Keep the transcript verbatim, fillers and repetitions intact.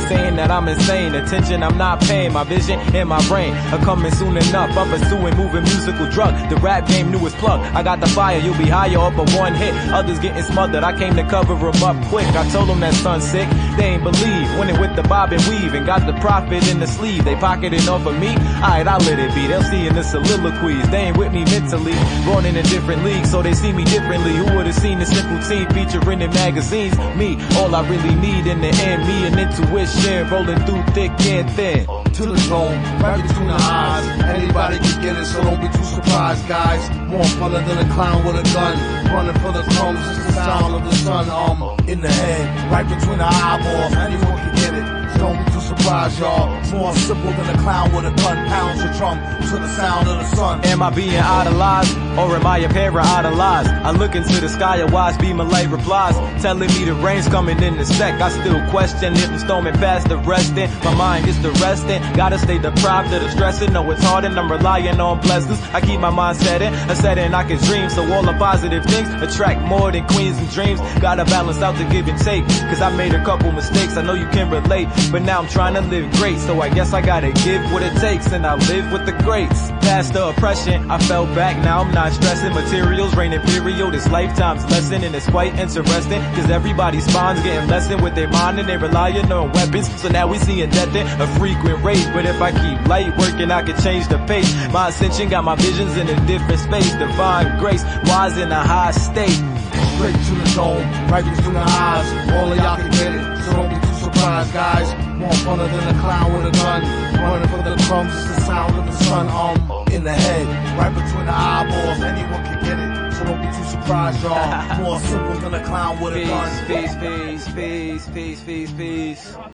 saying that I'm insane. Attention, I'm not paying. My vision and my brain are coming soon enough. I'm pursuing moving musical drug. The rap game knew its plug. I got the fire, you'll be higher up a one hit. Others getting smothered, I came to cover them up quick. I told them that son's sick, they ain't believe. Went in with the bob and weave and got the profit in the sleeve. They pocketed off of me, alright, I'll let it be. They'll see in the soliloquies, they ain't with me mentally. Born in a different league, so they see me differently. Who would've seen a simple team featuring in magazines? Me, all I really need in the end, me and intuition, rolling through thick and thin. To the dome, right between the eyes. Anybody can get it, so don't be too surprised, guys. More funner than a clown with a gun. Running for the crumbs, it's the sound of the sun. Um, in the head, right between the eyeballs. Anyone can get it, so don't be too surprised, y'all. It's more simple than a clown with a gun. Pounds a drum to the sound of the sun. Am I being idolized, or am I a para-idolized? I look into the sky, a wise beam of light replies, telling me the rain's coming in the sec. I still question if I'm storming past the resting. My mind is the resting. Gotta stay deprived of the stressing. Know it's hard and I'm relying on blessings. I keep my mind setting, a setting I can dream. So all the positive things attract more than queens and dreams. Gotta balance out the give and take, cause I made a couple mistakes. I know you can relate, but now I'm trying to live great. So I guess I gotta give what it takes, and I live with the greats. Past the oppression, I fell back, now I'm not stressing. Materials reign imperial, this lifetime's lesson. And it's quite interesting, cause everybody's spawns getting lessened with their mind, and they relying on weapons. So now we seeing death in a frequent rate. But if I keep light working, I can change the pace. My ascension got my visions in a different space. Divine grace, wise in a high state. Straight to the dome, right between the eyes. All of y'all can get it, so don't be too surprised, guys. More funner than a clown with a gun. Running for the crumbs, it's the sound of the sun. Um, in the head, right between the eyeballs. Anyone can get it, so don't be too surprised, y'all. More simple than a clown with a gun. Peace, peace, peace, peace, peace, peace, peace.